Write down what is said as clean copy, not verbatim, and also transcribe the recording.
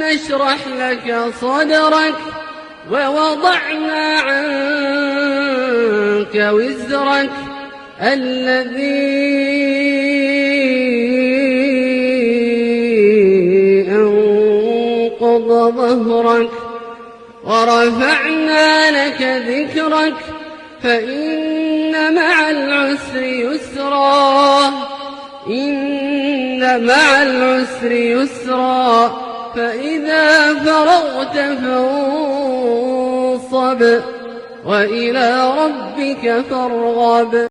نشرح لك صدرك ووضعنا عنك وزرك الذي أنقض ظهرك ورفعنا لك ذكرك فإن مع العسر يسرا إن مع العسر يسرا فإذا فرغت فانصب وإلى ربك فارغب.